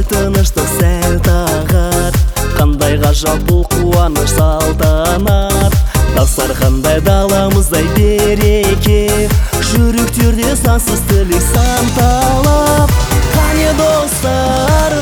тыныштық сәл тағат. Қандай ғажап бұл қуаныш салтанат. Дастархандай даламыздай береке, жүректерде сансыз тілек сан талап. Қане достар,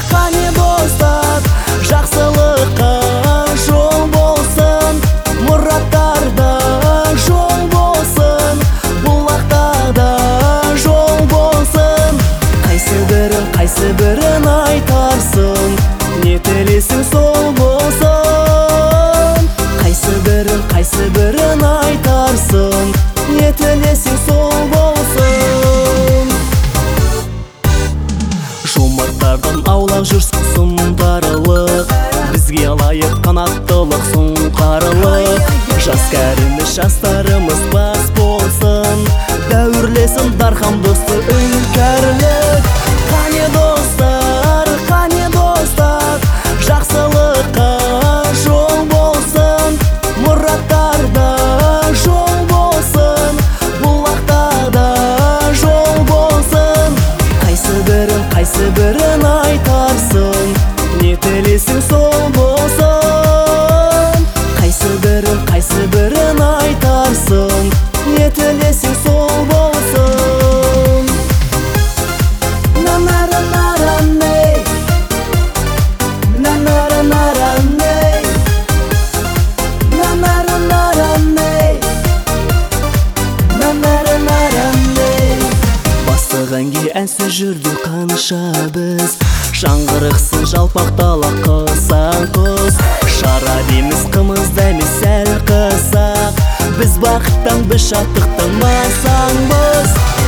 жақсылыққа жол болсын, мұраттарда жол болсын, бұлақта да жол болсын. Қайсы бірін айтарсың, не тілесің сол болсын. Қайсы бірін айтарсың, не тілесің сол болсын. Жомарттардан аулақ жүрсің сұмдарылық, бізге лайық қанаттылық сұңқарылық. Жас кәріміз, жастарымыз бас болсын, дәуірлесін дархан досты іңкәрлік. Қане достар, жақсылыққа жол болсын, мұраттарда жол болсын, бұлақта да жол болсын. Қайсы бірін айтарсың, не тілесің сол болсын. Қайсы бірін айтарсың, не тілесің сол болсын. Бастығанге әнсіз жүрді қанша біз, жаңғырықсын жалпақтала қылсаң қыз. Шарап емес қымыз дәмес сәл қызақ, біз бақыттан біз шаттықтан басаңбыз.